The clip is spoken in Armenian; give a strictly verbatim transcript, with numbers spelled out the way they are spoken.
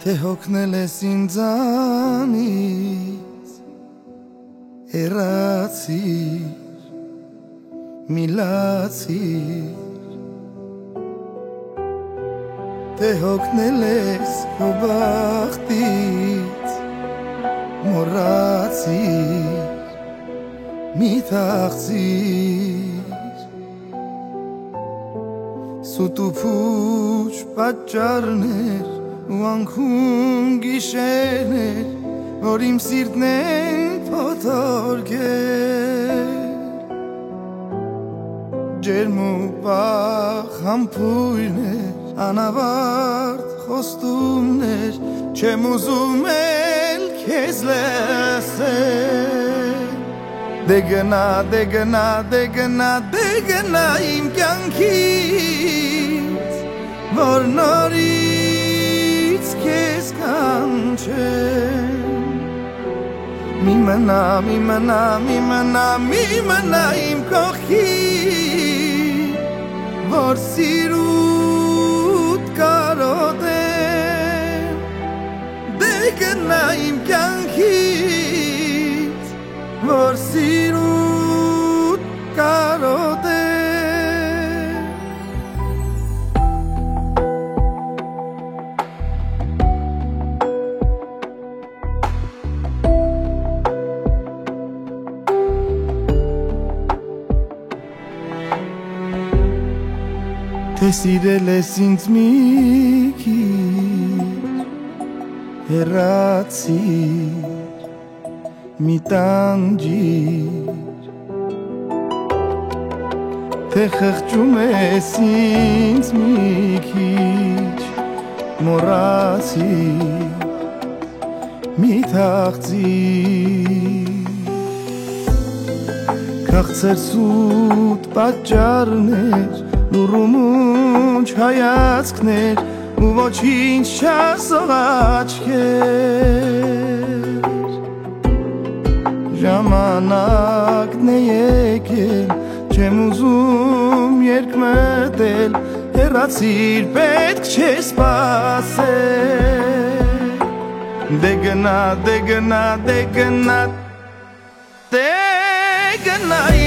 Թե հոգնել ես ինձանից, հեռացիր, մի լացիր, թե հոգնել ես քո բախտից, մոռացիր, մի թախծիր, սուտ ու փուչ պատճառներ ու անքուն գիշերներ, որ իմ սիրտն են փոթորկել, ջերմ ու բախ համբույրներ, անավարտ խոստումներ, չեմ ուզում էլ քեզ լսել, դե գնա, դե գնա, դե գնա, դե գնա իմ կյանքից, որ նորից քեզ կանչեմ, մի մնա, մի մնա, մի մնա, մի մնա իմ կողքին, որ սիրուտ կարոտեմ, դե գնա իմ կյանքից, որ սիրուտ կարոտեմ. Թե սիրել ես ինձ մի քիչ, հեռացիր, մի տանջիր, թե խղճում ես ինձ մի քիչ, մոռացիր, մի թախծիր, քաղցր սուտ պատճառներ, լուրումունչ հայացքներ ու ոչինչ չասող աչքեր, ժամանակն է եկել, չեմ ուզում երկմտել, հեռացիր, պետք չէ սպասել, դե գնա, դե գնա, դե գնա, դե գնա